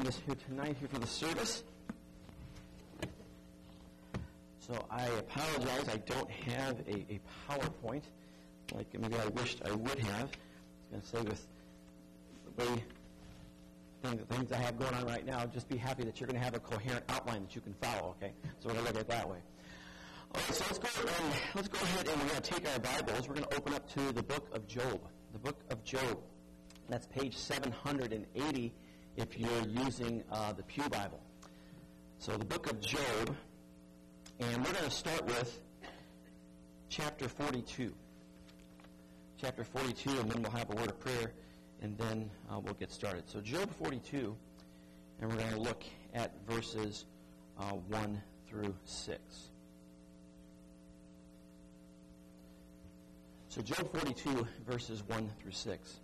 us here tonight, here for the service. So I apologize, I don't have a PowerPoint like maybe I wished I would have. I was going to say with the way things I have going on right now, just be happy that you're going to have a coherent outline that you can follow, okay? So we're going to look at it that way. All right, so let's go ahead and we're going to take our Bibles. We're going to open up to the book of Job. The book of Job. That's page 780 if you're using the Pew Bible. So the book of Job, and we're going to start with chapter 42. Chapter 42, and then we'll have a word of prayer, and then we'll get started. So Job 42, and we're going to look at verses 1 through 6. So Job 42, verses 1 through 6.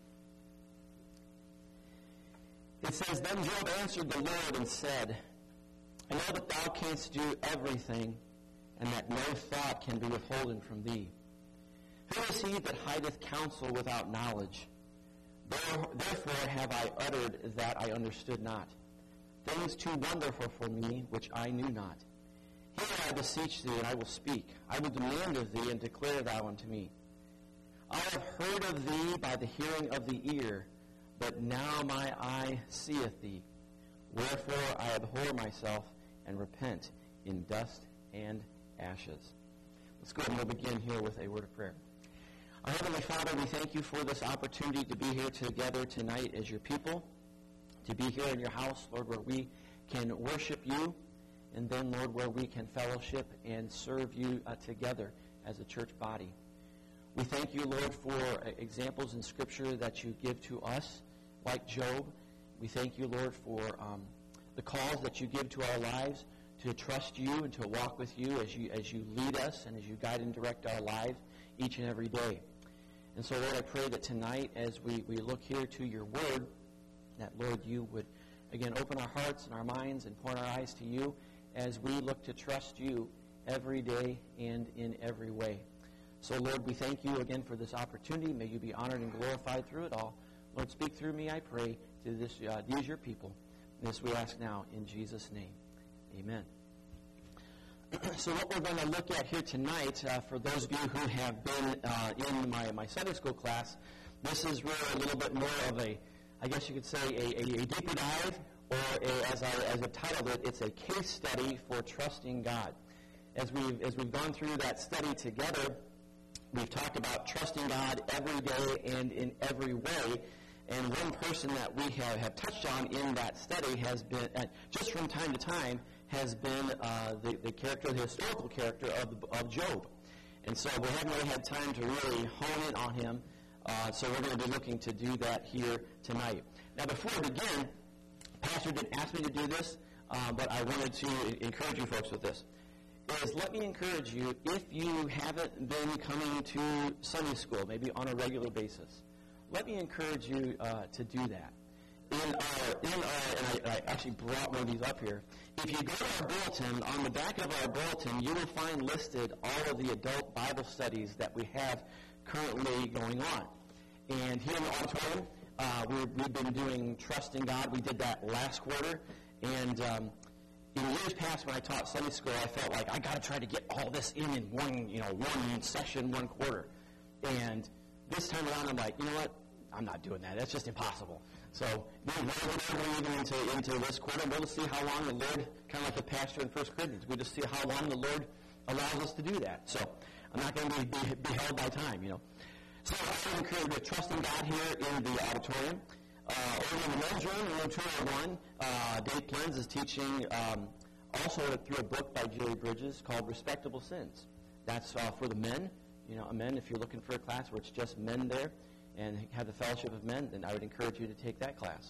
It says, Then Job answered the Lord and said, I know that thou canst do everything, and that no thought can be withholden from thee. Who is he that hideth counsel without knowledge? Therefore have I uttered that I understood not, things too wonderful for me which I knew not. Hear, I beseech thee, and I will speak. I will demand of thee, and declare thou unto me. I have heard of thee by the hearing of the ear, but now my eye seeth thee. Wherefore I abhor myself, and repent in dust and ashes. Let's go ahead and we'll begin here with a word of prayer. Our Heavenly Father, we thank you for this opportunity to be here together tonight as your people, to be here in your house, Lord, where we can worship you, and then, Lord, where we can fellowship and serve you together as a church body. We thank you, Lord, for examples in Scripture that you give to us, like Job. We thank you, Lord, for the calls that you give to our lives to trust you and to walk with you as you lead us and as you guide and direct our lives each and every day. And so, Lord, I pray that tonight as we look here to your word, that, Lord, you would, again, open our hearts and our minds and point our eyes to you as we look to trust you every day and in every way. So, Lord, we thank you again for this opportunity. May you be honored and glorified through it all. Lord, speak through me, I pray, to these your people. This we ask now in Jesus' name. Amen. So what we're going to look at here tonight, for those of you who have been in my Sunday school class, this is really a little bit more of a, I guess you could say, a deeper dive, or as I've titled it, it's a case study for trusting God. As we've gone through that study together, we've talked about trusting God every day and in every way. And one person that we have touched on in that study has been, just from time to time, has been the historical character of Job. And so we haven't really had time to really hone in on him. So we're going to be looking to do that here tonight. Now, before we begin, Pastor didn't ask me to do this, but I wanted to encourage you folks with this. Let me encourage you, if you haven't been coming to Sunday school, maybe on a regular basis, let me encourage you to do that. And I actually brought one of these up here. If you go to our bulletin, on the back of our bulletin, you will find listed all of the adult Bible studies that we have currently going on. And here in the auditorium, we've been doing Trust in God. We did that last quarter. And in years past, when I taught Sunday school, I felt like I got to try to get all this in one session, one quarter. And this time around, I'm like, you know what? I'm not doing that. That's just impossible. So we're going into this quarter, and we'll just see how long the Lord, kind of like the pastor in 1 Corinthians, we just see how long the Lord allows us to do that. So I'm not going to be held by time, So I encourage you to trust in God here in the auditorium. Over in the men's room, in room 201, Dave Plens is teaching also through a book by Jerry Bridges called Respectable Sins. That's for the men. Men, if you're looking for a class where it's just men there and have the fellowship of men, then I would encourage you to take that class.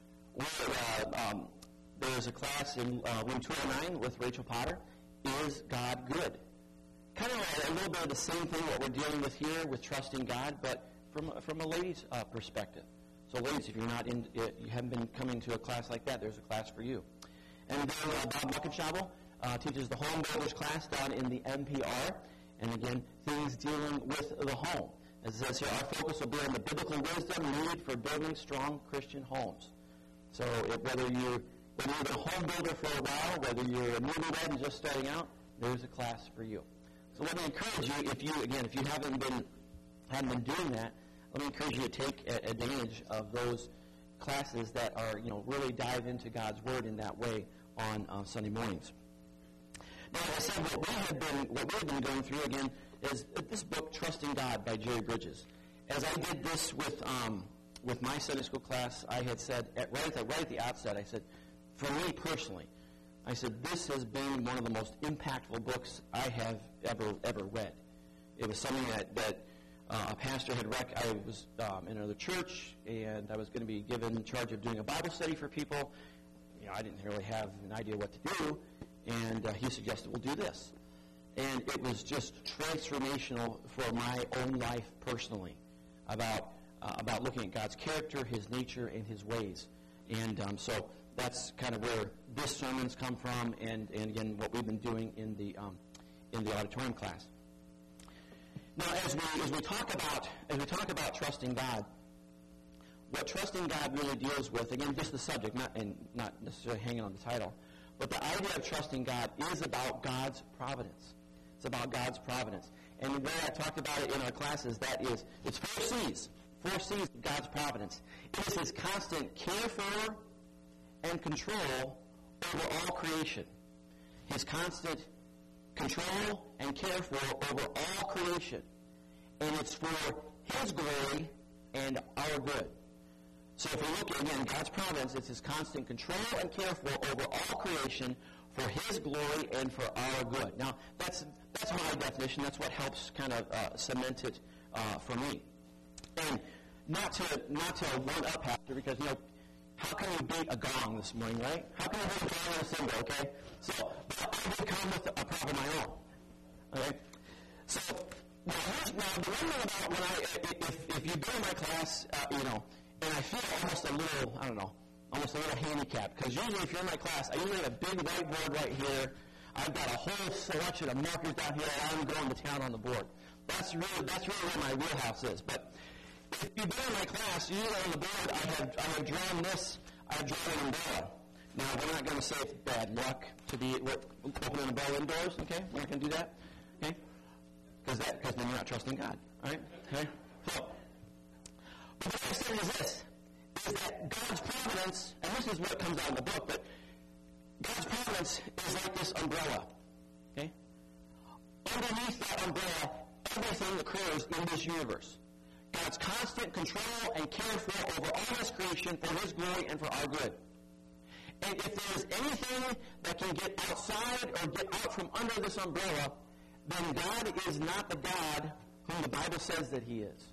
Or there's a class in room 209 with Rachel Potter, Is God Good? Kind of a little bit of the same thing what we're dealing with here with trusting God, but from a lady's perspective. So ladies, if you haven't been coming to a class like that, there's a class for you. And then Bob Muckenshabel teaches the home builders class down in the MPR. And again, things dealing with the home. As it says here, our focus will be on the biblical wisdom needed for building strong Christian homes. So whether you Whether you've been a home builder for a while, whether you're a newlywed and just starting out, there's a class for you. So let me encourage you, if you haven't been doing that, let me encourage you to take advantage of those classes that are, really dive into God's Word in that way on Sunday mornings. Now, as I said, what we've been going through again is this book, Trusting God by Jerry Bridges. As I did this with my Sunday school class, I had said right at the outset, I said, for me personally, I said this has been one of the most impactful books I have ever read. It was something that a pastor had I was in another church, and I was going to be given charge of doing a Bible study for people. I didn't really have an idea what to do, and he suggested we'll do this. And it was just transformational for my own life personally about looking at God's character, His nature, and His ways. And so that's kind of where this sermon's come from, and again what we've been doing in the auditorium class. Now, as we talk about trusting God, what trusting God really deals with, again, just the subject, not necessarily hanging on the title, but the idea of trusting God is about God's providence. It's about God's providence. And the way I talked about it in our classes, it's 4 C's. 4 C's of God's providence. It is His constant care for and control over all creation. His constant control and care for over all creation. And it's for His glory and our good. So if we look at, again, God's providence, it's His constant control and care for over all creation for His glory and for our good. Now, that's my definition. That's what helps kind of cement it for me. And not to one-up Pastor, because, how can you beat a gong this morning, right? How can you beat a gong and a cymbal, okay? So, I did come with a prop of my own, okay? So, now the one thing about if you've been in my class, and I feel almost a little handicapped, because usually if you're in my class, I usually have a big whiteboard right here. I've got a whole selection of markers down here, and I'm going to town on the board. That's really where my wheelhouse is. But if you've been in my class, usually on the board, I have drawn this. I've drawn an umbrella. Now, we're not going to say it's bad luck to be opening an umbrella indoors, okay? We're not going to do that, okay? Because then you're not trusting God, all right? Okay? So, but what I'm saying is that God's providence, and this is what comes out in the book, but God's providence is like this umbrella, okay? Underneath that umbrella, everything occurs in this universe. God's constant control and care for over all His creation for His glory and for our good. And if there is anything that can get outside or get out from under this umbrella, then God is not the God whom the Bible says that He is.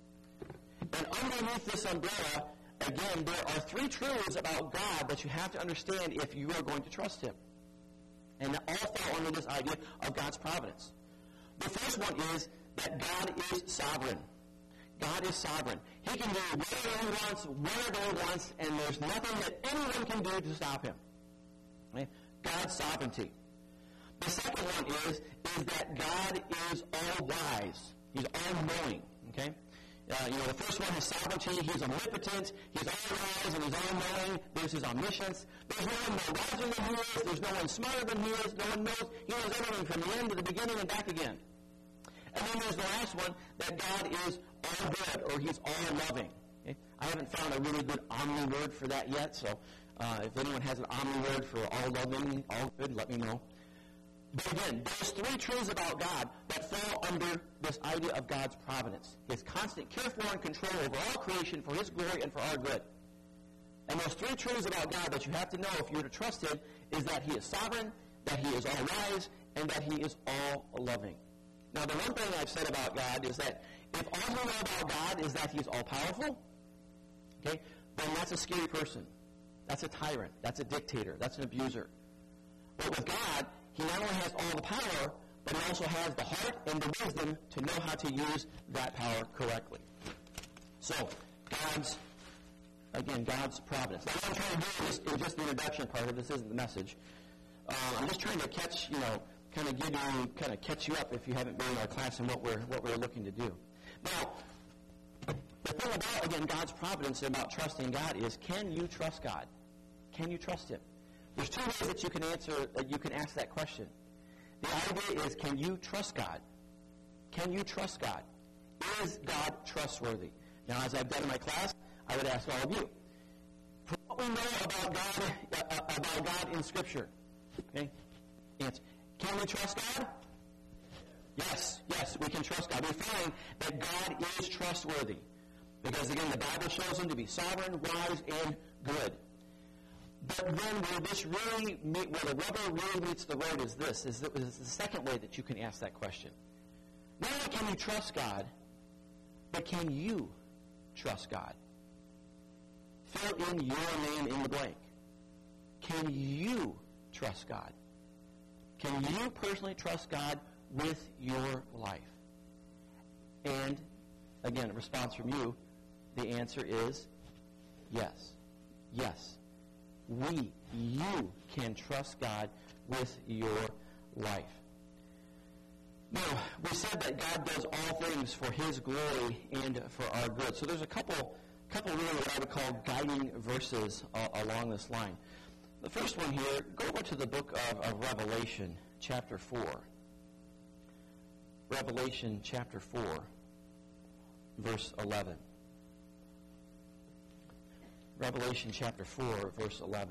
And underneath this umbrella, again, there are 3 truths about God that you have to understand if you are going to trust Him. And they all fall under this idea of God's providence. The first one is that God is sovereign. God is sovereign. He can do whatever He wants, wherever He wants, and there's nothing that anyone can do to stop Him. Okay? God's sovereignty. The second one is that God is all-wise. He's all-knowing. Okay? The first one is sovereignty. He's omnipotent. He's all-wise and He's all-knowing. There's His omniscience. There's no one more wiser than He is. There's no one smarter than He is. No one knows. He knows everything from the end to the beginning and back again. And then there's the last one, that God is all good, or He's all loving. Okay? I haven't found a really good omni word for that yet, so if anyone has an omni word for all loving, all good, let me know. But again, there's 3 truths about God that fall under this idea of God's providence. His constant care for and control over all creation for His glory and for our good. And those 3 truths about God that you have to know if you're to trust Him is that He is sovereign, that He is all wise, and that He is all loving. Now, the one thing I've said about God is that if all you know about God is that He's all-powerful, okay, then that's a scary person. That's a tyrant. That's a dictator. That's an abuser. But with God, He not only has all the power, but He also has the heart and the wisdom to know how to use that power correctly. So, God's providence. Now, what I'm trying to do is just the introduction part of this isn't the message. I'm just trying to catch you up if you haven't been in our class and what we're looking to do. Now, the thing about, again, God's providence and about trusting God is, can you trust God? Can you trust Him? There's two ways that you can ask that question. The idea is, can you trust God? Can you trust God? Is God trustworthy? Now, as I've done in my class, I would ask all of you, from what we know about God in Scripture, okay? Answer. Can we trust God? Yes, we can trust God. We find that God is trustworthy. Because, again, the Bible shows him to be sovereign, wise, and good. But then where the rubber really meets the road is this, is the second way that you can ask that question. Not only can you trust God, but can you trust God? Fill in your name in the blank. Can you trust God? Can you personally trust God with your life? And, again, a response from you, the answer is yes. Yes. You can trust God with your life. Now, we said that God does all things for his glory and for our good. So there's a couple really what I would call guiding verses along this line. The first one here, go over to the book of Revelation, chapter 4. Revelation, chapter 4, verse 11. Revelation chapter 4, verse 11.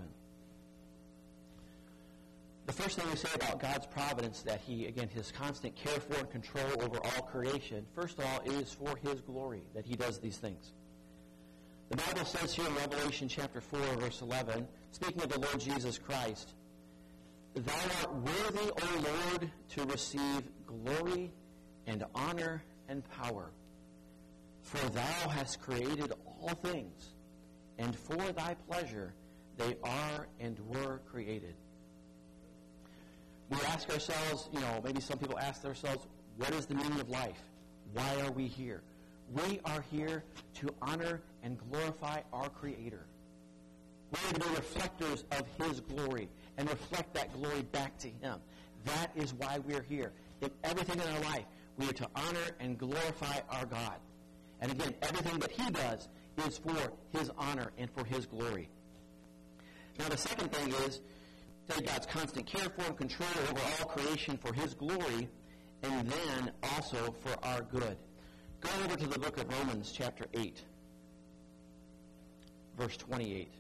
The first thing we say about God's providence, that he, again, his constant care for and control over all creation, first of all, is for his glory that he does these things. The Bible says here in Revelation chapter 4, verse 11, speaking of the Lord Jesus Christ, "Thou art worthy, O Lord, to receive glory and honor and power, for thou hast created all things, and for thy pleasure they are and were created." We ask ourselves, maybe some people ask themselves, what is the meaning of life? Why are we here? We are here to honor and glorify our Creator. We are to be reflectors of his glory and reflect that glory back to him. That is why we're here. In everything in our life, we are to honor and glorify our God. And again, everything that he does is for his honor and for his glory. Now, the second thing is that God's constant care for and control over all creation for his glory, and then also for our good. Go over to the book of Romans, chapter 8, verse 28.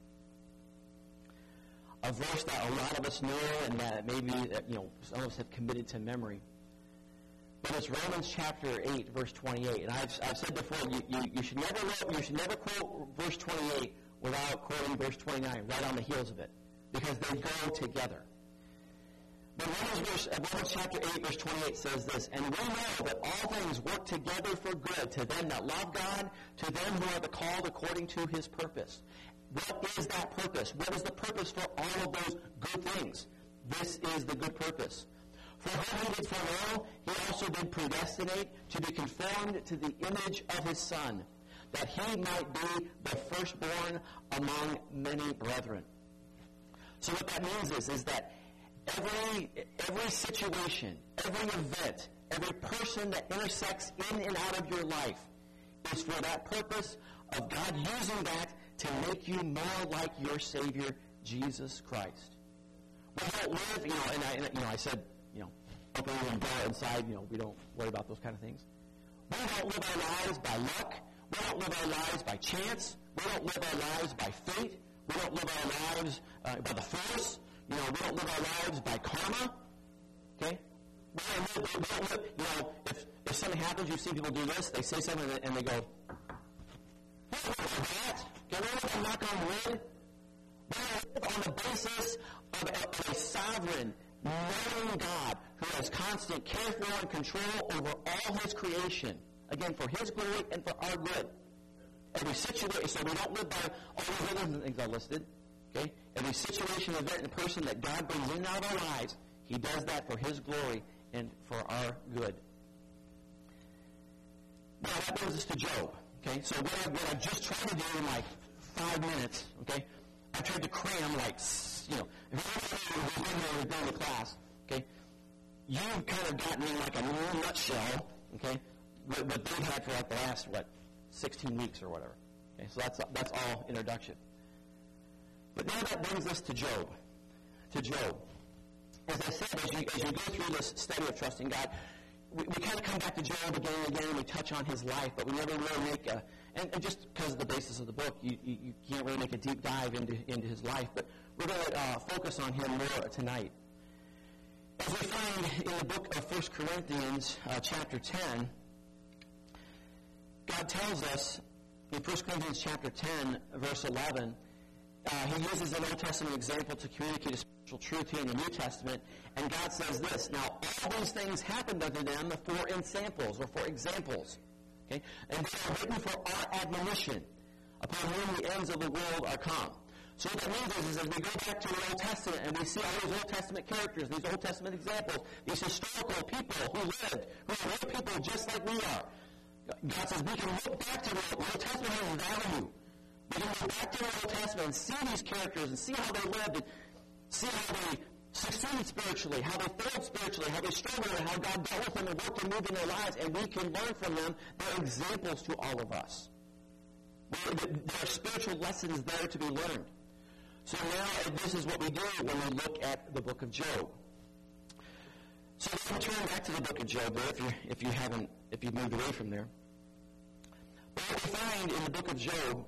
A verse that a lot of us know and that maybe some of us have committed to memory. But it's Romans chapter 8, verse 28. And I've said before, you should never quote verse 28 without quoting verse 29 right on the heels of it, because they go together. But Romans chapter 8, verse 28 says this, "And we know that all things work together for good to them that love God, to them who are the called according to his purpose." What is that purpose? What is the purpose for all of those good things? This is the good purpose. "For whom he did foreknow, he also did predestinate to be conformed to the image of his Son, that he might be the firstborn among many brethren." So what that means is that every situation, every event, every person that intersects in and out of your life is for that purpose of God using that to make you more like your Savior, Jesus Christ. We don't live, and I said, opening the door inside, we don't worry about those kind of things. We don't live our lives by luck. We don't live our lives by chance. We don't live our lives by fate. We don't live our lives by the force. We don't live our lives by karma. Okay? We don't live, if something happens, you see people do this, they say something and they go, "I don't know that. Can I live a knock on wood?" We live on the basis of a sovereign, knowing God who has constant care for and control over all his creation. Again, for his glory and for our good. Every situation, so we don't live by all those other things I listed. Okay? Every situation, event, and person that God brings in and out of our lives, he does that for his glory and for our good. Now, that brings us to Job. Okay? So what I just tried to do in like 5 minutes, okay? I tried to cram if you're during the class, okay? You've kind of gotten in like a little nutshell, okay? What they've had for like the last, 16 weeks or whatever. Okay? So that's all introduction. But now that brings us to Job. to Job. As I said, as you go through this study of trusting God, we kind of come back to Job again and again, and we touch on his life, but we never really make and just because of the basis of the book, you can't really make a deep dive into his life, but we're going to focus on him more tonight. As we find in the book of 1 Corinthians, chapter 10, God tells us in 1 Corinthians chapter 10, verse 11, he uses an Old Testament example to communicate a spiritual truth here in the New Testament, and God says this, now all these things happened unto them for ensamples, or for examples, okay? And they are written for our admonition, upon whom the ends of the world are come. So what that means is as we go back to the Old Testament and we see all these Old Testament characters, these Old Testament examples, these historical people who lived, who are real people just like we are, God says we can look back to the Old Testament has value. We can go back to the Old Testament and see these characters and see how they lived and see how they succeeded spiritually, how they failed spiritually, how they struggled, and how God dealt with them and worked and moved in their lives, and we can learn from them. They're examples to all of us. There are spiritual lessons there to be learned. So now this is what we do when we look at the book of Job. So let's turn back to the book of Job there if you've moved away from there. But what we find in the book of Job,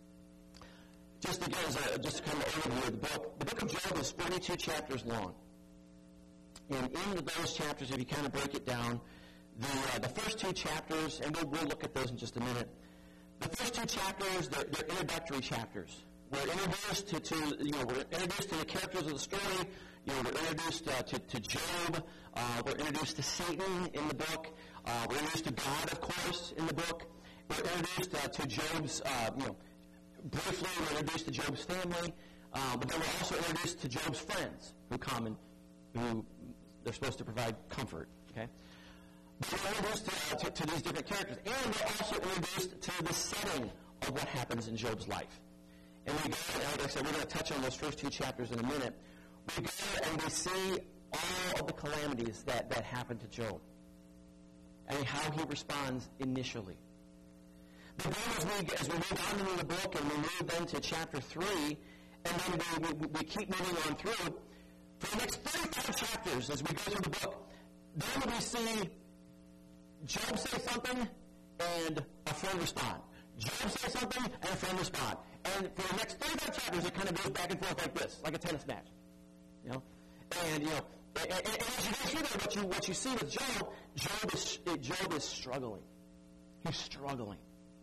just again as a kind of overview of the book of Job is 42 chapters long. And in those chapters, if you kind of break it down, the first two chapters, and we'll look at those in just a minute. The first two chapters, they're introductory chapters. We're introduced to the characters of the story. We're introduced to Job. We're introduced to Satan in the book. We're introduced to God, of course, in the book. We're introduced to Job's, briefly we're introduced to Job's family. But then we're also introduced to Job's friends who come and who they're supposed to provide comfort. Okay? But we're introduced to these different characters. And we're also introduced to the setting of what happens in Job's life. And we go, like I said, we're going to touch on those first two chapters in a minute. We go and we see all of the calamities that happen to Job and how he responds initially. But then as we move on into the book and we move then to chapter 3, and then we keep moving on through, for the next 35 chapters as we go through the book, then we see Job say something and a friend respond. Job says something and a friend respond. And for the next 35 chapters, it kind of goes back and forth like this, like a tennis match. And as you go through there, what you see with Job is struggling. He's struggling.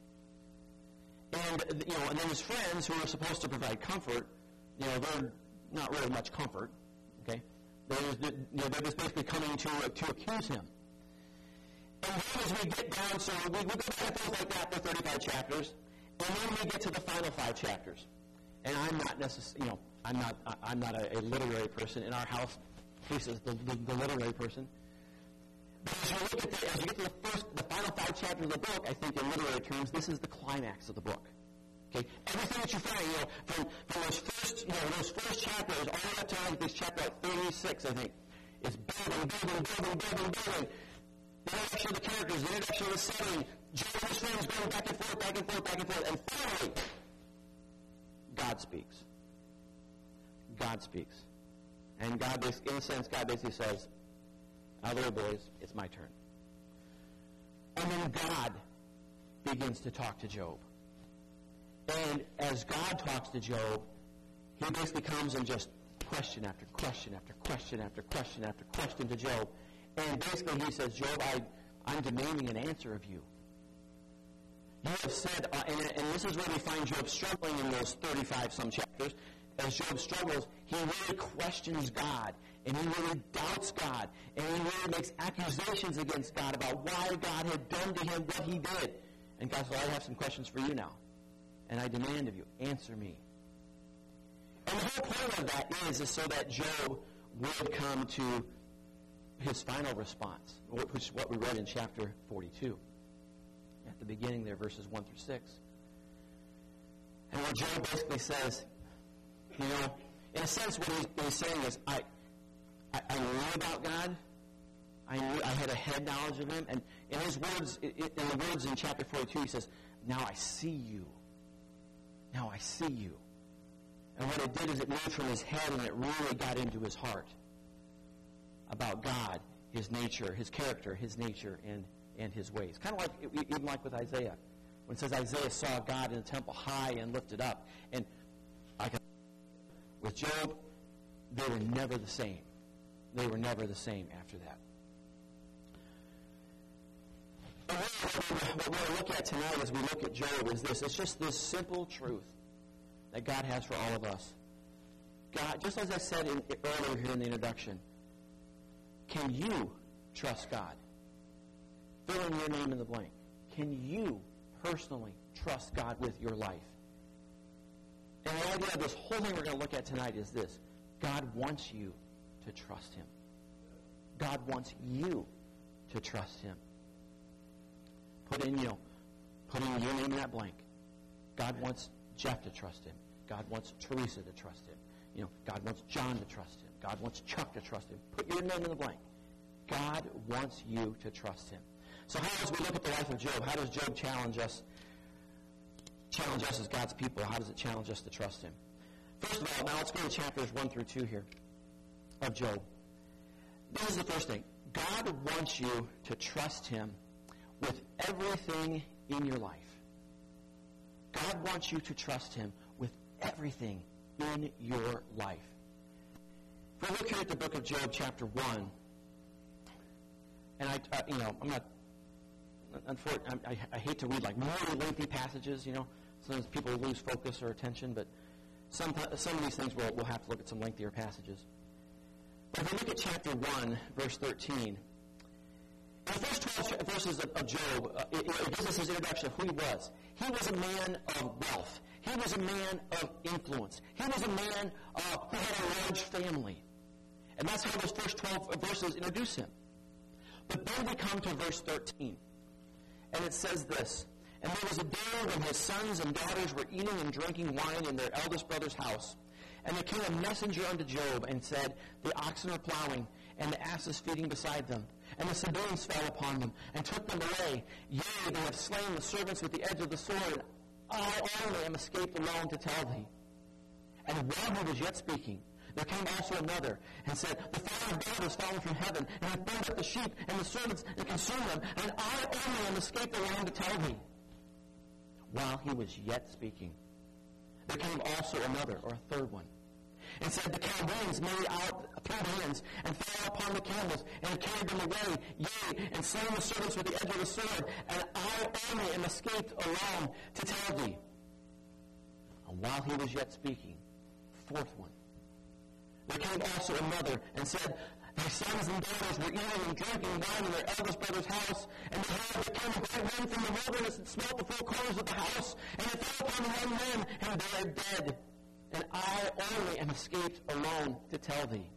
And and then his friends who are supposed to provide comfort, they're not really much comfort. Okay, they're just basically coming to accuse him. And then as we get down, so we go back and forth like that for 35 chapters, and then we get to the final 5 chapters. And I'm not necessarily, I'm not a literary person. In our house, Lisa is the literary person. But as you get to the final 5 chapters of the book, I think in literary terms, this is the climax of the book. Okay, everything that you find, from those first chapters all the way up to this chapter 36, I think, is building. The introduction of the characters, the introduction of the setting, Job and his friends going back and forth, and finally, God speaks. God speaks. And God basically says, now there, boys, it's my turn. And then God begins to talk to Job. And as God talks to Job, he basically comes and just question after question after question after question after question to Job. And basically he says, Job, I'm demanding an answer of you. You have said, and this is where we find Job struggling in those 35-some chapters. As Job struggles, he really questions God, and he really doubts God, and he really makes accusations against God about why God had done to him what he did. And God says, I have some questions for you now, and I demand of you, answer me. And the whole point of that is so that Job would come to his final response, which is what we read in chapter 42. At the beginning there, verses 1 through 6. And what Job basically says, in a sense what he's saying is, I knew about God. I had a head knowledge of him. And in his words, in the words in chapter 42, he says, now I see you. Now I see you. And what it did is it moved from his head and it really got into his heart about God, his nature, his character, his nature, and his ways. Kind of like, even like with Isaiah. When it says Isaiah saw God in the temple high and lifted up. And with Job, they were never the same. They were never the same after that. What we're going to look at tonight as we look at Job is this. It's just this simple truth that God has for all of us. God, just as I said earlier here in the introduction, can you trust God? Fill in your name in the blank. Can you personally trust God with your life? And the idea of this whole thing we're going to look at tonight is this. God wants you to trust him. God wants you to trust him. Put in your name in that blank. God wants Jeff to trust him. God wants Teresa to trust him. God wants John to trust him. God wants Chuck to trust him. Put your name in the blank. God wants you to trust him. So how, as we look at the life of Job, how does Job challenge us as God's people? How does it challenge us to trust him? First of all, now let's go to chapters 1 through 2 here of Job. This is the first thing. God wants you to trust him with everything in your life. God wants you to trust him with everything in your life. If we look here at the book of Job, chapter 1, and I hate to read like really lengthy passages, Sometimes people lose focus or attention, but some of these things we'll have to look at some lengthier passages. But if we look at chapter 1, verse 13, in the first 12 verses of Job, it gives us his introduction of who he was. He was a man of wealth. He was a man of influence. He was a man who had a large family. And that's how those first 12 verses introduce him. But then we come to verse 13. And it says this, "And there was a day when his sons and daughters were eating and drinking wine in their eldest brother's house. And there came a messenger unto Job and said, The oxen are plowing, and the asses feeding beside them. And the Sabaeans fell upon them, and took them away. Yea, they have slain the servants with the edge of the sword. I only am escaped alone to tell thee. And while he was yet speaking, there came also another, and said, The fire of God is fallen from heaven, and hath burned up the sheep and the servants, and consumed them. And I only am escaped alone to tell thee. While he was yet speaking, there came also another, or a third one, and said, The Chaldeans made out 3 bands, and fell upon the camels, and carried them away, yea, and slain the servants with the edge of the sword, and I only am escaped alone to tell thee. And while he was yet speaking, 4th one, there came also another, and said, Thy sons and daughters were eating and drinking wine in their eldest brother's house, and behold, there came a great wind from the wilderness, and smote the 4 corners of the house, and it fell upon the young men, and they are dead. And I only am escaped alone to tell thee.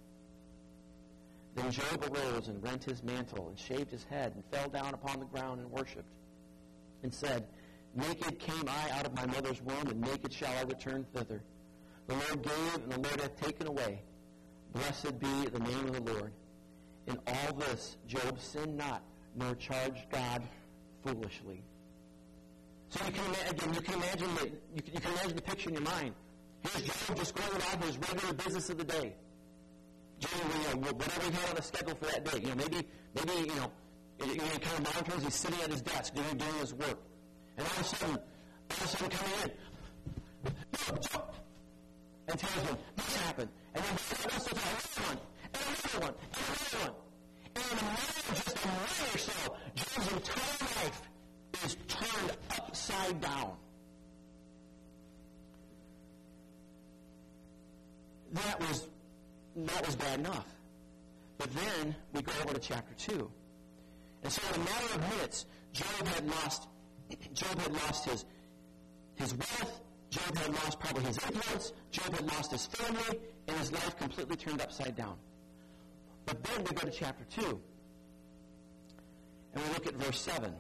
Then Job arose and rent his mantle, and shaved his head, and fell down upon the ground and worshipped, and said, Naked came I out of my mother's womb, and naked shall I return thither. The Lord gave, and the Lord hath taken away. Blessed be the name of the Lord. In all this Job sinned not, nor charged God foolishly." So you can imagine the picture in your mind. Here's Job just going about his regular business of the day. Doing whatever he had on the schedule for that day. Maybe kind of monitors, he's sitting at his desk doing his work. And all of a sudden coming in, and tells him, this happened. And then another one, and another one, and another one. And in a minute or so, Job's entire life is turned upside down. That was bad enough. But then we go over to chapter 2. And so in a matter of minutes, Job had lost his wealth, Job had lost probably his influence, Job had lost his family, and his life completely turned upside down. But then we go to chapter 2. And we look at verse 7.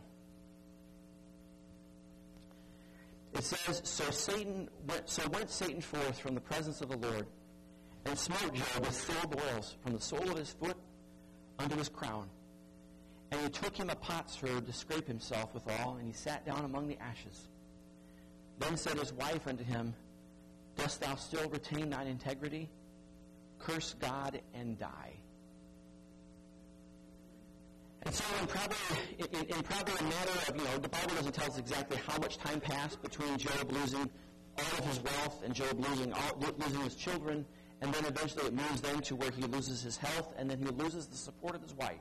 It says, So went Satan forth from the presence of the Lord, and smote Job with sore boils from the sole of his foot unto his crown. And he took him a potsherd to scrape himself withal, and he sat down among the ashes. Then said his wife unto him, Dost thou still retain thine integrity? Curse God and die. And so in probably a matter of, the Bible doesn't tell us exactly how much time passed between Job losing all of his wealth and Job losing his children, and then eventually it moves then to where he loses his health, and then he loses the support of his wife.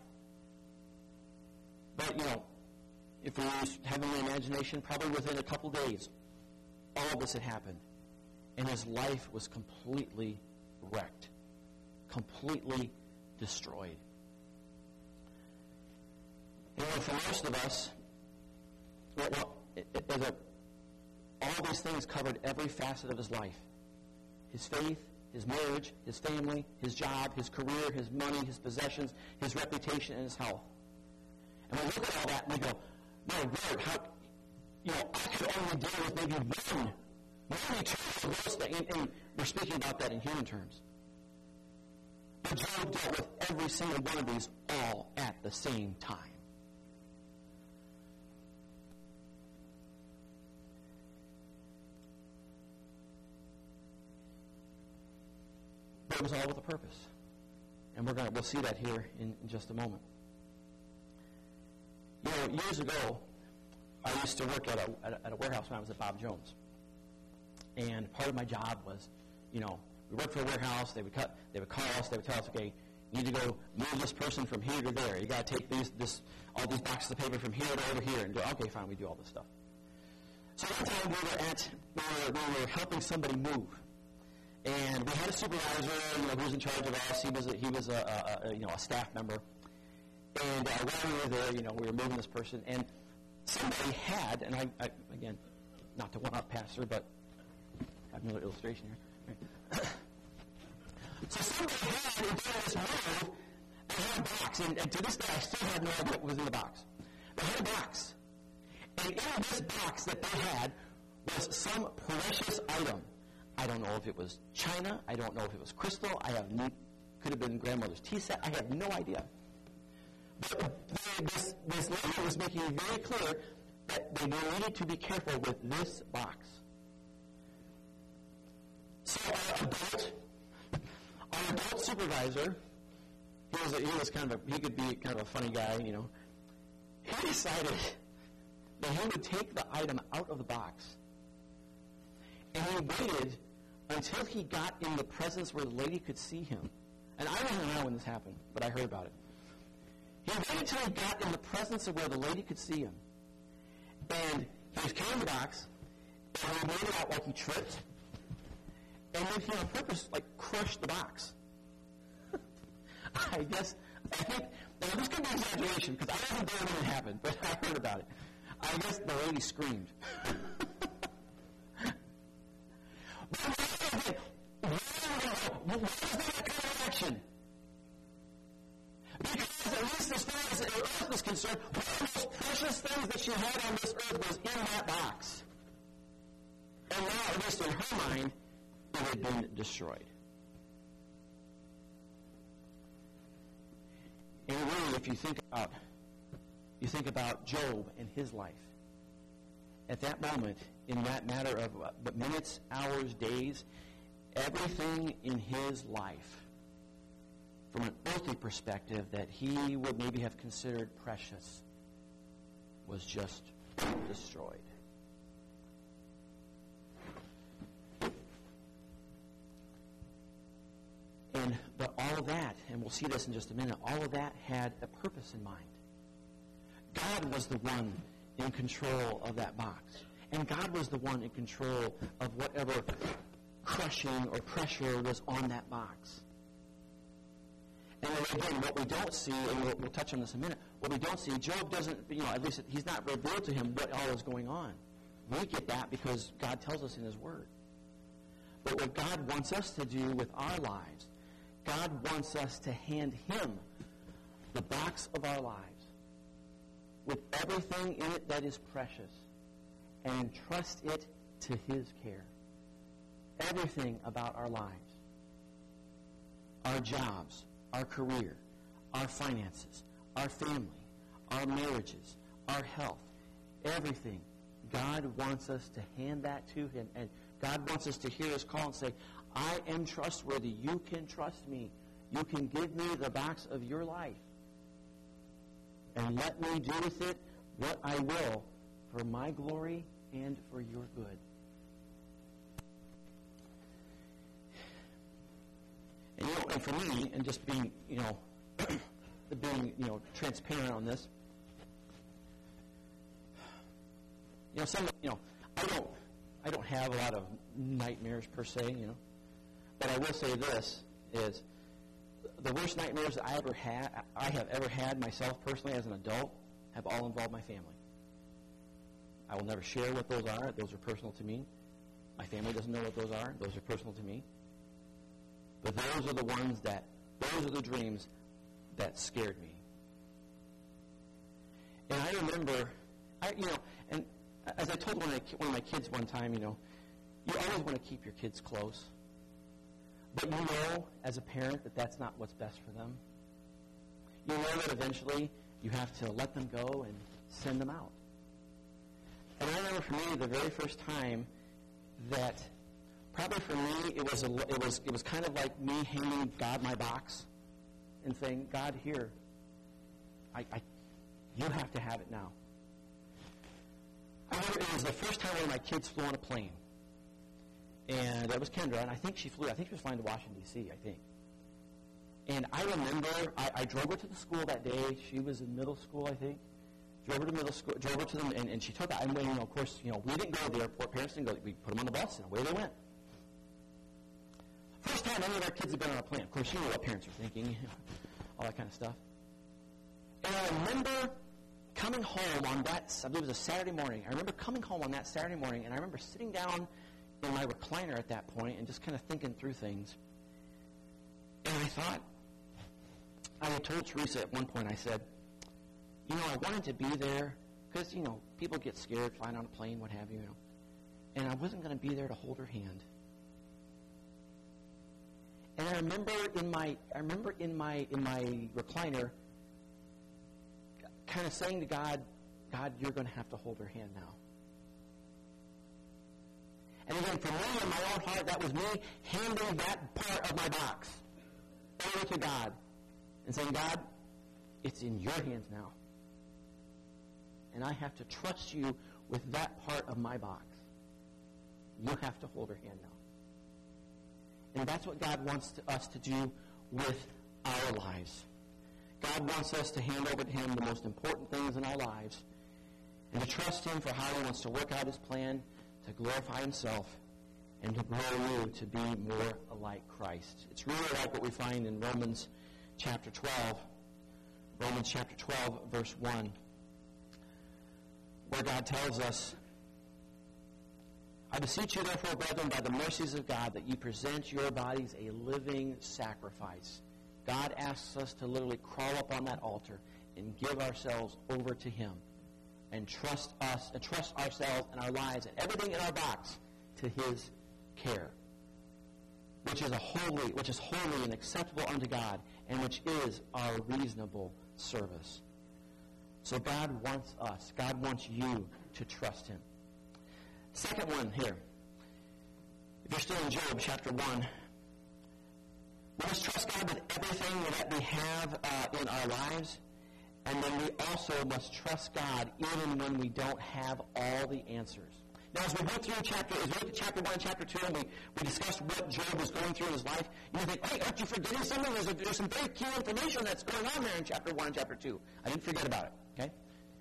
But, if we use heavenly imagination, probably within a couple days, all of this had happened. And his life was completely wrecked, completely destroyed. For most of us, all these things covered every facet of his life. His faith, his marriage, his family, his job, his career, his money, his possessions, his reputation, and his health. And we look at all that and we go, my word, how, I could only deal with maybe one eternal of those things. And we're speaking about that in human terms. But Job dealt with every single one of these all at the same time. But it was all with a purpose. And we'll see that here in just a moment. Years ago, I used to work at a warehouse when I was at Bob Jones. And part of my job was, we worked for a warehouse, they would call us, they would tell us, okay, you need to go move this person from here to there. You got to take all these boxes of paper from here to over here. And go, okay, fine, we do all this stuff. So one time we were helping somebody move. And we had a supervisor, who was in charge of us. He was a staff member. And while we were there, we were moving this person, and somebody had, and I again, not to one-up Pastor, but I have another illustration here. So somebody had, in this move, they had a box, and to this day I still have no idea what was in the box. They had a box, and in this box that they had was some precious item. I don't know if it was china. I don't know if it was crystal. Could have been grandmother's tea set. I have no idea. But this lady was making it very clear that they needed to be careful with this box. So our adult supervisor, he could be kind of a funny guy, He decided that he would take the item out of the box, and he waited until he got in the presence where the lady could see him. And I wasn't around when this happened, but I heard about it. He waited until he got in the presence of where the lady could see him. And he was carrying the box, and he made it out like he tripped. And then he on purpose, crushed the box. I think, now this could be exaggeration, because I wasn't there when it happened, but I heard about it. I guess the lady screamed. What was that kind of action? Because at least as far as the earth was concerned, one of the most precious things that she had on this earth was in that box. And now, at least in her mind, it had been destroyed. And really, if you think about Job and his life, at that moment, in that matter of minutes, hours, days, everything in his life, from an earthly perspective, that he would maybe have considered precious, was just destroyed. But all of that, and we'll see this in just a minute, all of that had a purpose in mind. God was the one in control of that box. And God was the one in control of whatever crushing or pressure was on that box. And again, what we don't see, and we'll touch on this in a minute, what we don't see, Job doesn't, at least he's not revealed to him what all is going on. We get that because God tells us in his word. But what God wants us to do with our lives, God wants us to hand him the box of our lives with everything in it that is precious and entrust it to his care. Everything about our lives, our jobs, our career, our finances, our family, our marriages, our health, everything. God wants us to hand that to him and God wants us to hear his call and say, I am trustworthy. You can trust me. You can give me the box of your life. And let me do with it what I will for my glory and for your good. And for me, and just being, transparent on this, I don't have a lot of nightmares per se, but I will say this is the worst nightmares that I have ever had myself personally as an adult have all involved my family. I will never share what those are. Those are personal to me. My family doesn't know what those are. Those are personal to me. But those are the dreams that scared me. And I remember, and as I told one of my kids one time, you always want to keep your kids close. But as a parent, that that's not what's best for them. You know that eventually you have to let them go and send them out. And I remember for me, the very first time that, probably for me, it was kind of like me handing God my box and saying, God, here, you have to have it now. I remember it was the first time one of my kids flew on a plane. And that was Kendra, and I think she was flying to Washington, D.C., I think. And I remember, I drove her to the school that day. She was in middle school, I think. Drove her to them, and she took that. And then, of course, we didn't go to the airport. Parents didn't go. We put them on the bus, and away they went. First time any of our kids have been on a plane. Of course, you know what parents are thinking, all that kind of stuff. And I remember coming home on that, I believe it was a Saturday morning. I remember coming home on that Saturday morning, and I remember sitting down in my recliner at that point and just kind of thinking through things. And I thought, I had told Teresa at one point, I said, I wanted to be there because, people get scared flying on a plane, what have you, And I wasn't going to be there to hold her hand. And I remember in my recliner kind of saying to God, you're going to have to hold her hand now. And again, for me, in my own heart, that was me handing that part of my box over to God and saying, God, it's in your hands now. And I have to trust you with that part of my box. You have to hold her hand now. And that's what God wants us to do with our lives. God wants us to hand over to him the most important things in our lives and to trust him for how he wants to work out his plan to glorify himself and to grow you to be more like Christ. It's really like what we find in Romans chapter 12. Romans chapter 12, verse 1, where God tells us, I beseech you, therefore, brethren, by the mercies of God, that you present your bodies a living sacrifice. God asks us to literally crawl up on that altar and give ourselves over to him and trust ourselves and our lives and everything in our box to his care, which is holy and acceptable unto God, and which is our reasonable service. So God wants you to trust him. Second one here. If you're still in Job chapter 1, we must trust God with everything that we have in our lives, and then we also must trust God even when we don't have all the answers. Now, as we went through chapter 1 and chapter 2, and we discussed what Job was going through in his life, you think, hey, aren't you forgetting something? There's some very key information that's going on there in chapter 1 and chapter 2. I didn't forget about it, okay?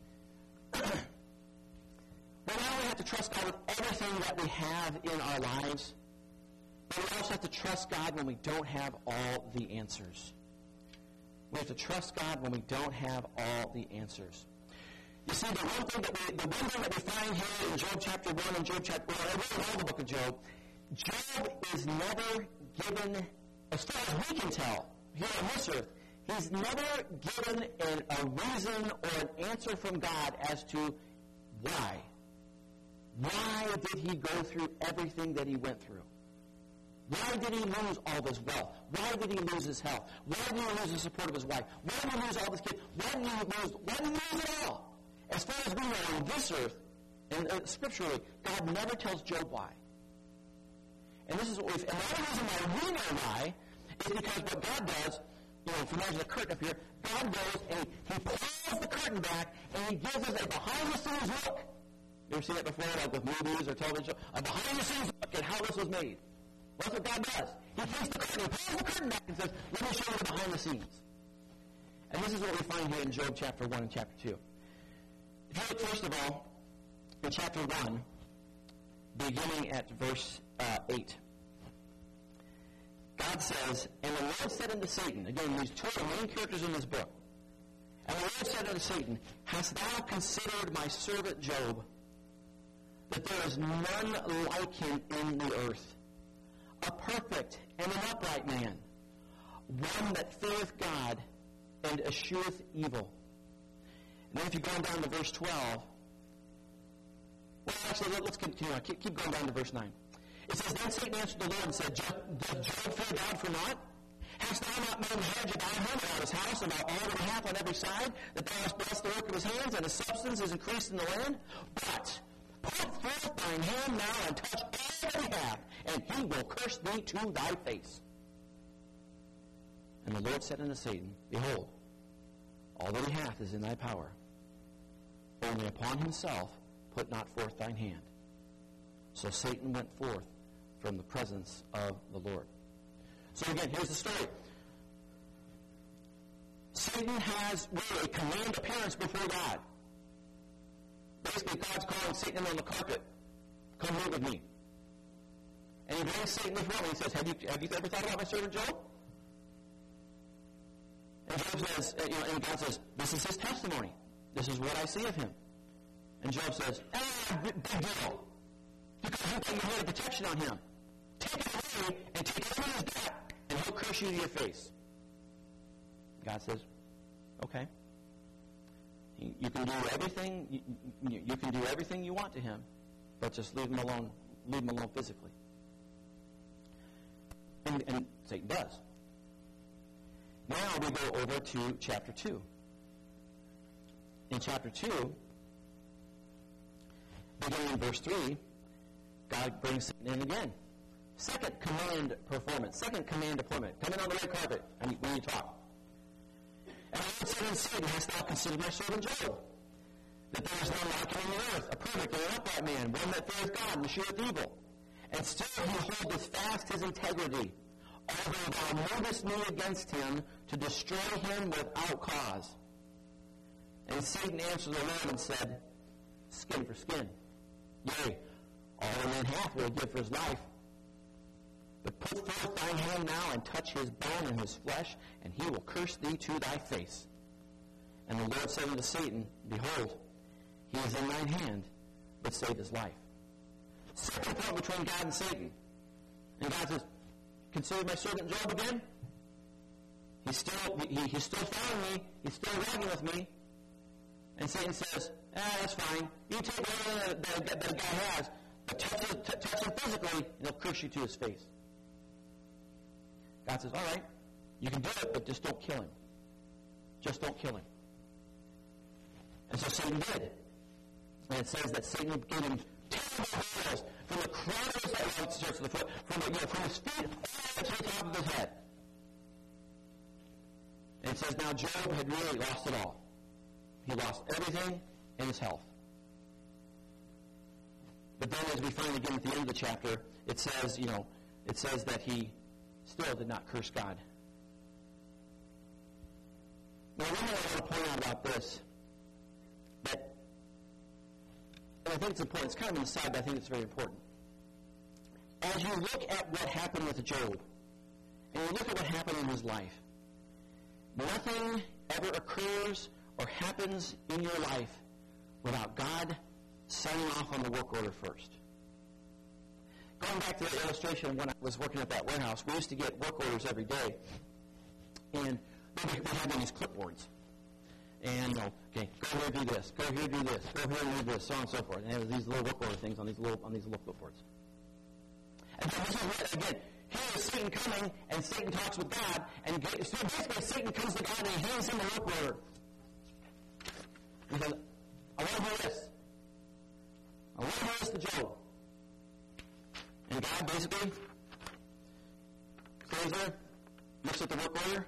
But now we have to trust God with everything that we have in our lives. But we also have to trust God when we don't have all the answers. We have to trust God when we don't have all the answers. You see, the one thing that we find here in Job chapter 1 and Job chapter 1, in all the book of Job, Job is never given, as far as we can tell, here on this earth, he's never given a reason or an answer from God as to why. Why did he go through everything that he went through? Why did he lose all of his wealth? Why did he lose his health? Why did he lose the support of his wife? Why did he lose all of his kids? Why did he lose it all? As far as we know on this earth, and scripturally, God never tells Job why. And this is what we've, and the only reason why we know why is because what God does, if you imagine the curtain up here, God goes and he pulls the curtain back and he gives us a behind-the-scenes look. You ever seen that before, like with movies or television? A behind-the-scenes look at how this was made. Well, that's what God does. He takes the curtain, he pulls the curtain back and says, let me show you the behind the scenes. And this is what we find here in Job chapter 1 and chapter 2. If you look, first of all, in chapter 1, beginning at verse 8. God says, and the Lord said unto Satan, again, these two are the main characters in this book. And the Lord said unto Satan, hast thou considered my servant Job, that there is none like him in the earth, a perfect and an upright man, one that feareth God and escheweth evil. And then if you go down to verse 12, well, actually, let's continue. Keep going down to verse 9. It says, then Satan answered the Lord and said, does Job fear God for naught? Hast thou not made a hedge about him, about his house, and about all that he hath on every side, that thou hast blessed the work of his hands, and his substance is increased in the land? But put forth thine hand now, and touch all that he hath, and he will curse thee to thy face. And the Lord said unto Satan, behold, all that he hath is in thy power. Only upon himself put not forth thine hand. So Satan went forth from the presence of the Lord. So again, here's the story. Satan has really a command appearance before God. Basically, God's calling Satan on the carpet. Come meet with me. And he brings Satan before him and says, have you ever thought about my servant Job? And Job says, and God says, this is his testimony. This is what I see of him. And Job says, big deal. Because you think you had a protection on him. Take it away and take everything he's got, and he'll curse you to your face. God says, okay. You can do everything. You can do everything you want to him, but just leave him alone. Leave him alone physically. And Satan does. Now we go over to chapter 2. In chapter 2, beginning in verse 3, God brings Satan in again. Second command performance. Second command deployment. Come in on the red carpet when you talk. And the Lord said unto Satan, hast thou considered my servant Job? That there is none like him in the earth, a perfect and an upright man, one that feareth God and escheweth evil. And still he holdeth fast his integrity, although thou movest me against him to destroy him without cause. And Satan answered the Lord and said, skin for skin. Yea, all a man hath will he give for his life. But put forth thine hand now, and touch his bone and his flesh, and he will curse thee to thy face. And the Lord said unto Satan, behold, he is in thine hand, but save his life. Second point between God and Satan. And God says, consider my servant Job again? He's still following me. He's still walking with me. And Satan says, that's fine. You take everything that the guy has, but touch him physically, and he'll curse you to his face. God says, all right, you can do it, but just don't kill him. Just don't kill him. And so Satan did. And it says that Satan gave him terrible blows from the crown of his head, to the foot, from his feet all the way to the top of his head. And it says now Job had really lost it all. He lost everything in his health. But then as we find again at the end of the chapter, it says that he still did not curse God. Now, one thing I want to point out about this, and I think it's important, it's kind of an aside, but I think it's very important. As you look at what happened with Job, and you look at what happened in his life, nothing ever occurs or happens in your life without God signing off on the work order first. Going back to the illustration when I was working at that warehouse, we used to get work orders every day, and they had on these clipboards. And, okay, go here, do this, go here, do this, go here, and do this, so on and so forth. And there was these little work order things on these little clipboards. And so this is what, again, here is Satan coming, and Satan talks with God, and so basically Satan comes to God and he hands him a work order. He says, I want to do this. I want to do this to Job. And God basically says there? Looks at the work order.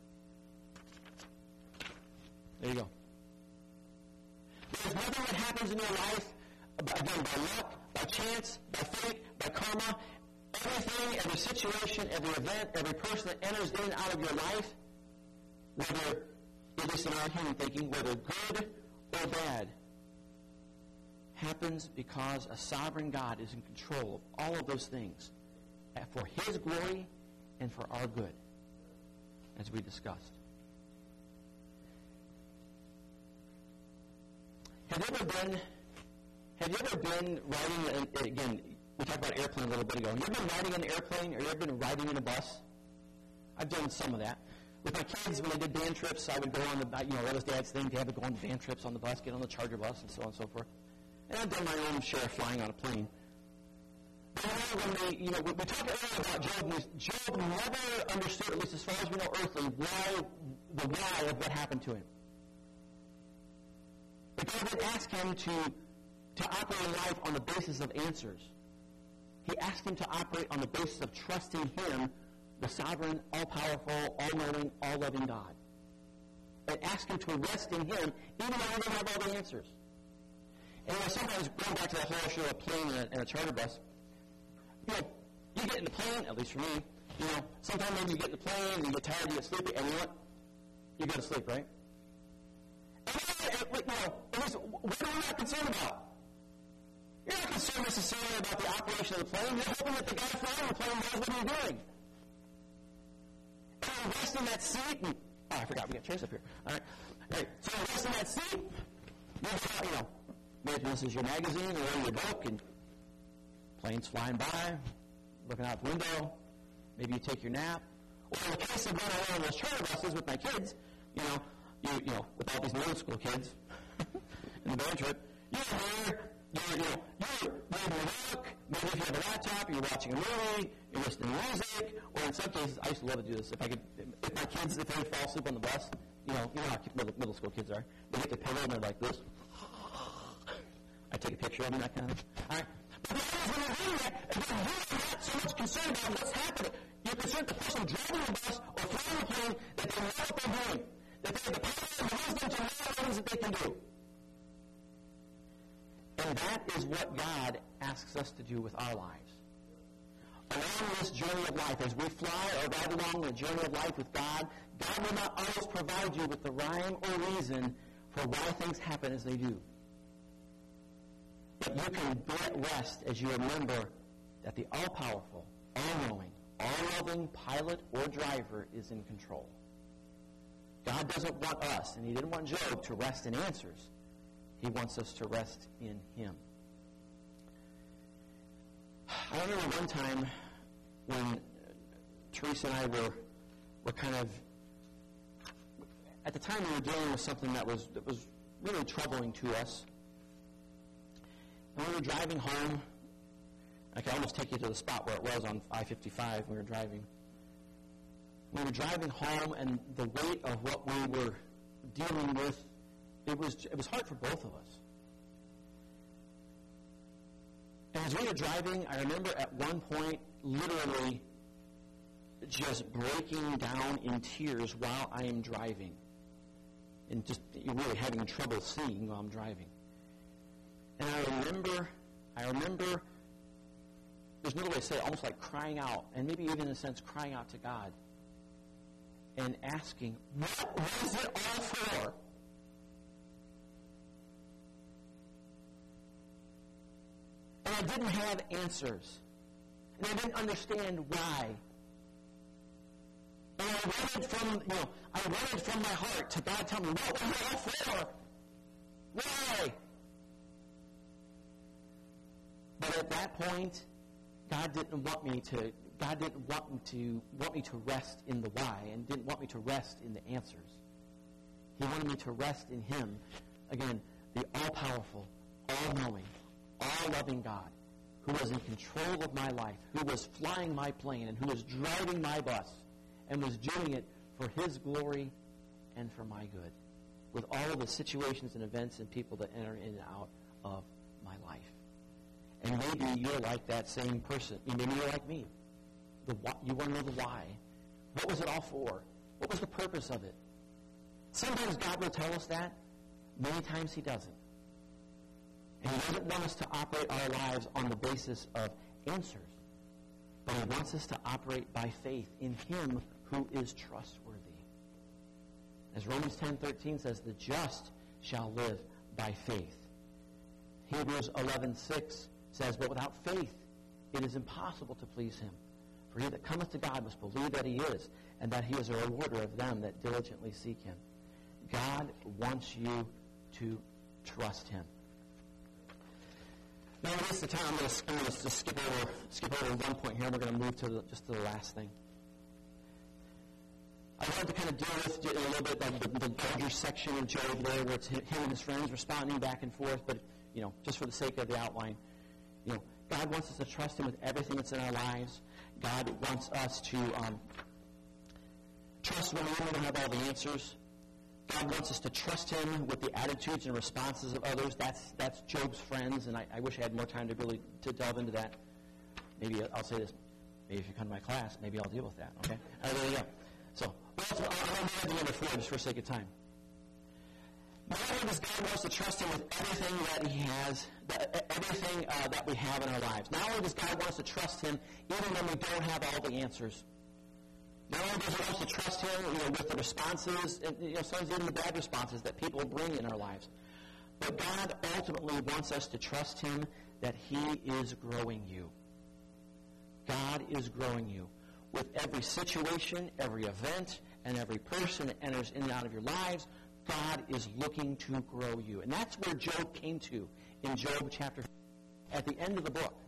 There you go. There's nothing that happens in your life, again, by luck, by chance, by fate, by karma. Everything, every situation, every event, every person that enters in and out of your life, whether, at least in our human thinking, whether good or bad, happens because a sovereign God is in control of all of those things for His glory and for our good, as we discussed. Have you ever been riding, again, we talked about airplane a little bit ago. Have you ever been riding in an airplane, or you ever been riding in a bus? I've done some of that. With my kids, when they did band trips, I would go on that was Dad's thing, to have to go on band trips on the bus, get on the charter bus, and so on and so forth. And I've done my own share of flying on a plane. But when we talked earlier about Job, and Job never understood, at least as far as we know earthly, the why of what happened to him. But God did ask him to operate in life on the basis of answers. He asked him to operate on the basis of trusting Him, the sovereign, all-powerful, all-knowing, all-loving God. And asked him to rest in Him, even though he didn't have all the answers. And sometimes, going back to that whole issue of a plane and a charter bus, you get in the plane, at least for me, sometimes maybe you get in the plane, and you get tired, you get sleepy, and you know what? You go to sleep, right? And what are you not concerned about? You're not concerned necessarily about the operation of the plane. You're hoping that the guy flying the plane knows what you're doing. And you rest in that seat, and, I forgot, we got chairs up here. All right, so you rest in that seat, maybe this is your magazine or your book, and plane's flying by, looking out the window, maybe you take your nap. Or in the case of going on one of those charter buses with my kids, with all these middle school kids in the band trip, you're reading a book, maybe if you have a laptop, you're watching a movie, you're listening to music, or in some cases, I used to love to do this. If my kids, if they fall asleep on the bus, you know how middle school kids are. They get the pillow and they're like this. I take a picture of them, that kind of thing. All right. But the thing is, when you're doing that, again, you're not so much concerned about what's happening. You're concerned the person driving the bus or flying the plane, that they know what they're doing. That they have the power and the wisdom to know the things that they can do. And that is what God asks us to do with our lives. Along this journey of life, as we fly or ride along the journey of life with God, God will not always provide you with the rhyme or reason for why things happen as they do. But you can be at rest as you remember that the all-powerful, all-knowing, all-loving pilot or driver is in control. God doesn't want us, and He didn't want Job to rest in answers. He wants us to rest in Him. I remember one time when Teresa and I were kind of, at the time we were dealing with something that was really troubling to us. And we were driving home. I can almost take you to the spot where it was on I-55 we were driving. We were driving home, and the weight of what we were dealing with, it was hard for both of us. And as we were driving, I remember at one point literally just breaking down in tears while I am driving. And just really having trouble seeing while I'm driving. And I remember, there's no way to say it, almost like crying out, and maybe even in a sense crying out to God, and asking, what was it all for? And I didn't have answers. And I didn't understand why. And I wanted from my heart to God tell me, what was it all for? Why? But at that point, God didn't want me to rest in the why, and didn't want me to rest in the answers. He wanted me to rest in Him. Again, the all-powerful, all-knowing, all-loving God, who was in control of my life, who was flying my plane, and who was driving my bus, and was doing it for His glory and for my good, with all of the situations and events and people that enter in and out of my life. And maybe you're like that same person. Maybe you're like me. You want to know the why. What was it all for? What was the purpose of it? Sometimes God will tell us that. Many times he doesn't. And he doesn't want us to operate our lives on the basis of answers. But he wants us to operate by faith in him who is trustworthy. As Romans 10:13 says, the just shall live by faith. Hebrews 11:6 says, but without faith it is impossible to please him. For he that cometh to God must believe that he is, and that he is a rewarder of them that diligently seek him. God wants you to trust him. Now, in the time, I'm going to just skip over one point here, and we're going to move to the last thing. I wanted to kind of deal with a little bit like the larger section of Job there, where it's him and his friends responding back and forth, but, just for the sake of the outline. God wants us to trust him with everything that's in our lives. God wants us to trust when we don't have all the answers. God wants us to trust him with the attitudes and responses of others. That's Job's friends, and I wish I had more time to delve into that. Maybe I'll say this. Maybe if you come to my class, maybe I'll deal with that, okay? So, I'll move to number 4 just for sake of time. Not only does God want us to trust him with everything that he has, everything that we have in our lives. Not only does God want us to trust him even when we don't have all the answers. Not only does he want us to trust him with the responses, and sometimes even the bad responses that people bring in our lives. But God ultimately wants us to trust him that he is growing you. God is growing you. With every situation, every event, and every person that enters in and out of your lives, God is looking to grow you. And that's where Job came to in Job chapter 4, at the end of the book.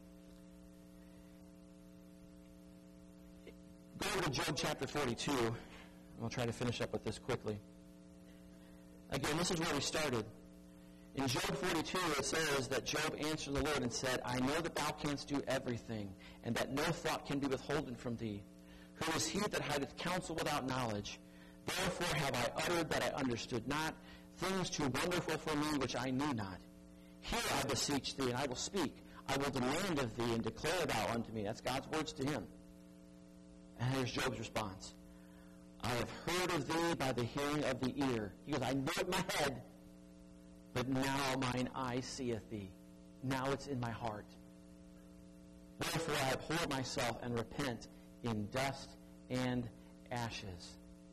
Go over to Job chapter 42. And we'll try to finish up with this quickly. Again, this is where we started. In Job 42, it says that Job answered the Lord and said, I know that thou canst do everything, and that no thought can be withholden from thee. Who is he that hideth counsel without knowledge? Therefore have I uttered that I understood not, things too wonderful for me which I knew not. Hear, I beseech thee, and I will speak. I will demand of thee, and declare thou unto me. That's God's words to him. And here's Job's response. I have heard of thee by the hearing of the ear. He goes, I know it in my head, but now mine eye seeth thee. Now it's in my heart. Therefore I abhor myself and repent in dust and ashes.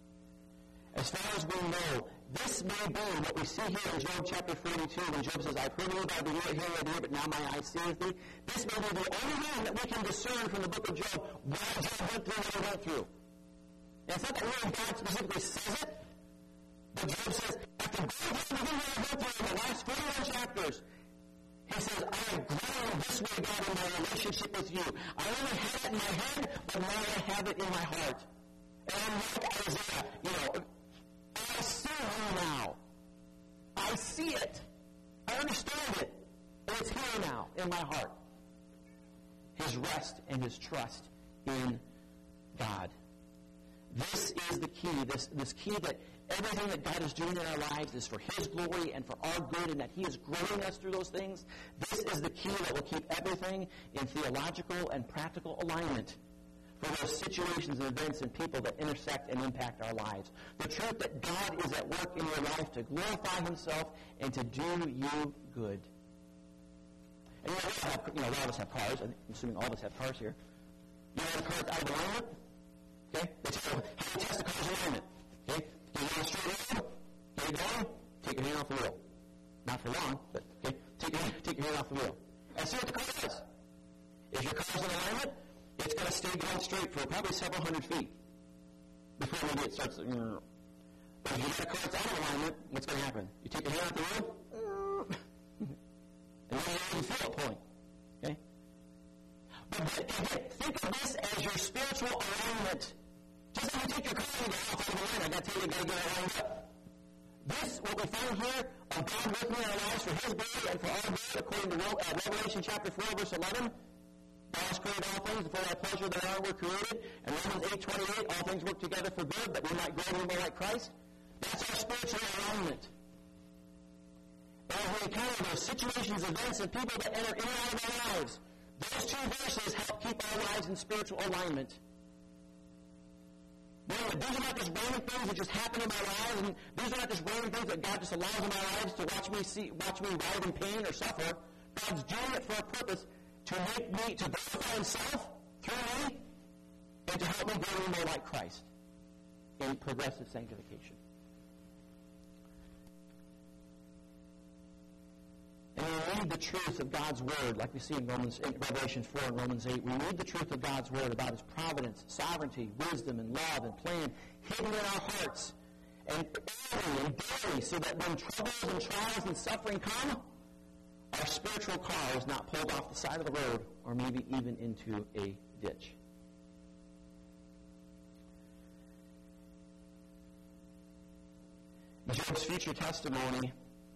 As far as we know, this may be what we see here in Job chapter 42, when Job says, I've heard of thee by the hearing of the ear, but now my eye seeth thee. This may be the only thing that we can discern from the book of Job why Job went through what he went through. And it's not that really God specifically says it, but Job says, after going through everything that I went through in the last 41 chapters, he says, I have grown this way, God, in my relationship with you. I only had it in my head, but now I have it in my heart. And I'm like Isaiah, I see you now. I see it. I understand it. And it's here now in my heart. His rest and his trust in God. This is the key. This key that everything that God is doing in our lives is for his glory and for our good, and that he is growing us through those things. This is the key that will keep everything in theological and practical alignment for those situations and events and people that intersect and impact our lives. The truth that God is at work in your life to glorify himself and to do you good. And a lot of us have cars. I'm assuming all of us have cars here. You know the car's out of alignment? Okay? That's how you test the car's alignment. Okay? Do you want a straight road? Get it going? Take your hand off the wheel. Not for long, but okay? Take your hand off the wheel. And see what the car does. If your car's in alignment, it's going to stay going straight for probably several hundred feet before maybe it starts. But if you get a car that's out of alignment, what's going to happen? You take your hand off the wheel, and then you feel it pulling. Okay? But again, think of this as your spiritual alignment. Just like you take your car and go off the line, I got to tell you, you got to get it lined up. This, what we find here, of God working in our lives for his glory and for our good, according to Revelation chapter 4, verse 11. God has created all things for our pleasure thereof were created. And Romans 8:28, all things work together for good, that we might grow more like Christ. That's our spiritual alignment. And when we encounter those situations, events, and people that enter in and out of our lives, those two verses help keep our lives in spiritual alignment. Knowing that these are not just random things that just happen in my life, and these are not just random things that God just allows in my lives to watch me writhe in pain or suffer. God's doing it for a purpose to make me, to glorify Himself through me, and to help me grow more like Christ in progressive sanctification. And we need the truth of God's Word, like we see in Revelation 4 and Romans 8. We need the truth of God's Word about His providence, sovereignty, wisdom, and love, and plan hidden in our hearts and early and daily, so that when troubles and trials and suffering come, our spiritual car is not pulled off the side of the road or maybe even into a ditch. Job's future testimony,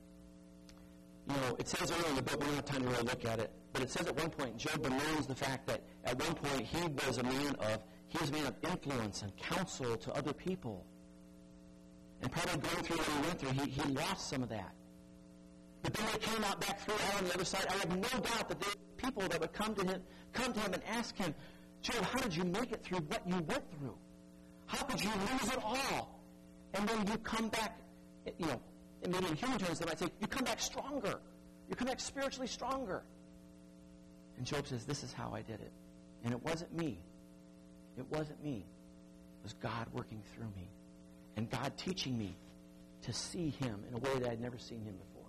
it says earlier in the book, we don't have time to really look at it, but it says at one point, Job bemoans the fact that at one point he was a man of influence and counsel to other people. And probably going through what he went through, he lost some of that. But then they came out back through on the other side. I have no doubt that there were people that would come to him and ask him, Job, how did you make it through what you went through? How could you lose it all? And then you come back, and maybe in human terms they might say, you come back stronger. You come back spiritually stronger. And Job says, this is how I did it. And it wasn't me. It wasn't me. It was God working through me. And God teaching me to see Him in a way that I'd never seen Him before.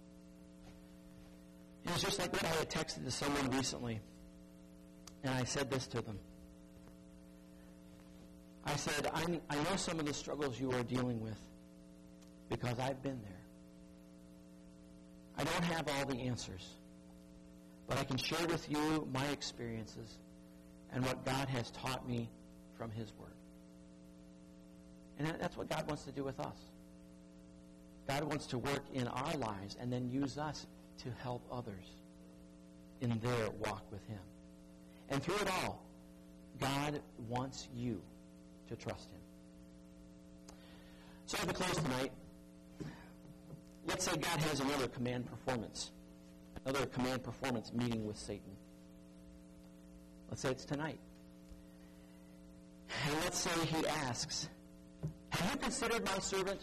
It was just like that. I had texted to someone recently, and I said this to them. I said, I know some of the struggles you are dealing with because I've been there. I don't have all the answers, but I can share with you my experiences and what God has taught me from His Word. And that's what God wants to do with us. God wants to work in our lives and then use us to help others in their walk with Him. And through it all, God wants you to trust Him. So to close tonight, let's say God has another command performance meeting with Satan. Let's say it's tonight. And let's say he asks, have you considered my servant?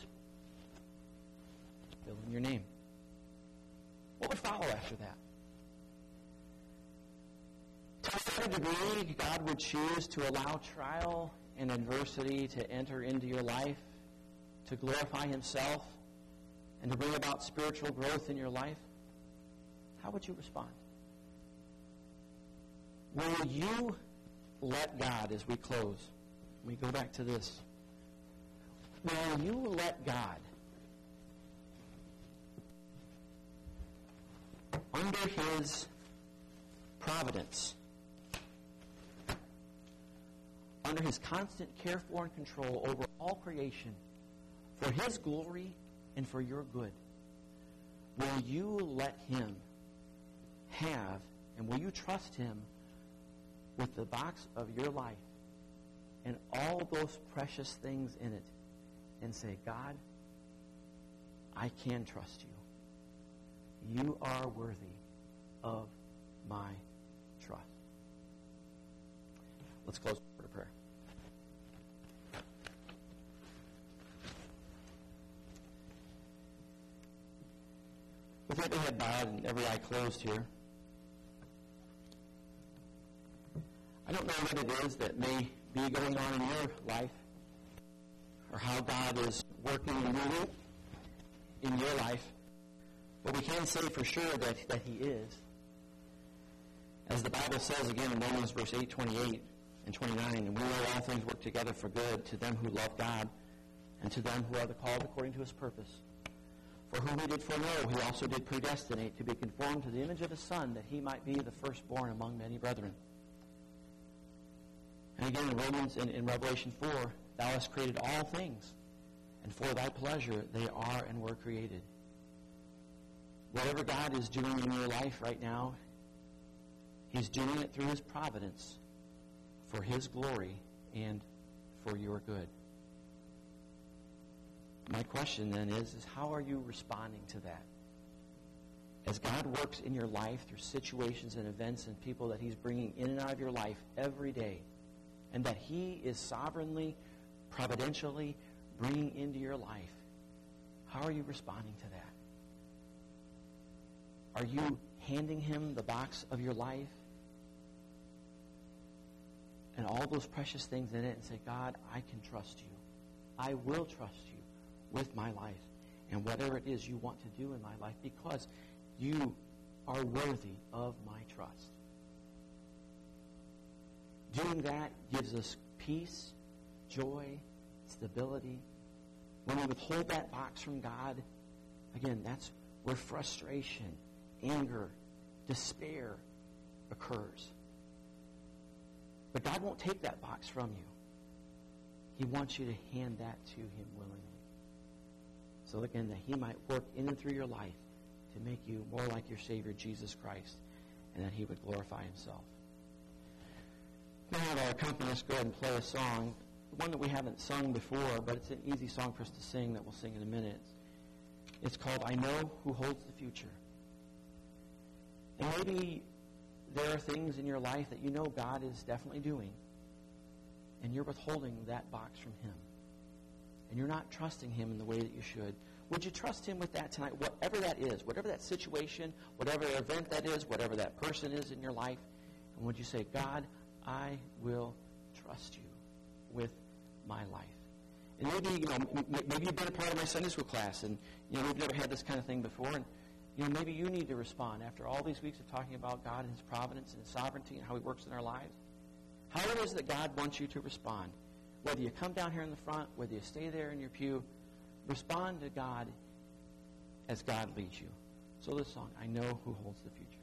Fill in your name. What would follow after that? To what degree God would choose to allow trial and adversity to enter into your life, to glorify Himself, and to bring about spiritual growth in your life, how would you respond? Will you let God, as we close, we go back to this, will you let God, under His providence, under His constant care for and control over all creation, for His glory and for your good, will you let Him have, and will you trust Him with the box of your life and all those precious things in it and say, God, I can trust you. You are worthy of my trust. Let's close with a prayer. With every head bowed and every eye closed here, I don't know what it is that may be going on in your life or how God is working and moving in your life, but we can say for sure that He is. As the Bible says again in Romans verse 8, 28 and 29, and we know all things work together for good to them who love God and to them who are the called according to His purpose. For whom He did foreknow, He also did predestinate to be conformed to the image of His Son, that He might be the firstborn among many brethren. And again in Revelation 4, Thou hast created all things, and for Thy pleasure they are and were created. Whatever God is doing in your life right now, He's doing it through His providence, for His glory and for your good. My question then is how are you responding to that? As God works in your life through situations and events and people that He's bringing in and out of your life every day, and that He is sovereignly providentially bringing into your life, how are you responding to that? Are you handing him the box of your life and all those precious things in it and say, God, I can trust you. I will trust you with my life and whatever it is you want to do in my life because you are worthy of my trust. Doing that gives us peace, joy, stability. When we withhold that box from God, again, that's where frustration, anger, despair occurs. But God won't take that box from you. He wants you to hand that to him willingly. So again, that he might work in and through your life to make you more like your Savior, Jesus Christ, and that he would glorify himself. We'll have our accompanist go ahead and play a song, one that we haven't sung before, but it's an easy song for us to sing that we'll sing in a minute. It's called I Know Who Holds the Future. And maybe there are things in your life that you know God is definitely doing, and you're withholding that box from him. And you're not trusting him in the way that you should. Would you trust him with that tonight? Whatever that is, whatever that situation, whatever event that is, whatever that person is in your life, and would you say, God, I will trust you with my life. And maybe, maybe you've been a part of my Sunday school class, and we've never had this kind of thing before, and maybe you need to respond after all these weeks of talking about God and his providence and his sovereignty and how he works in our lives. How it is that God wants you to respond. Whether you come down here in the front, whether you stay there in your pew, respond to God as God leads you. So this song, I Know Who Holds the Future.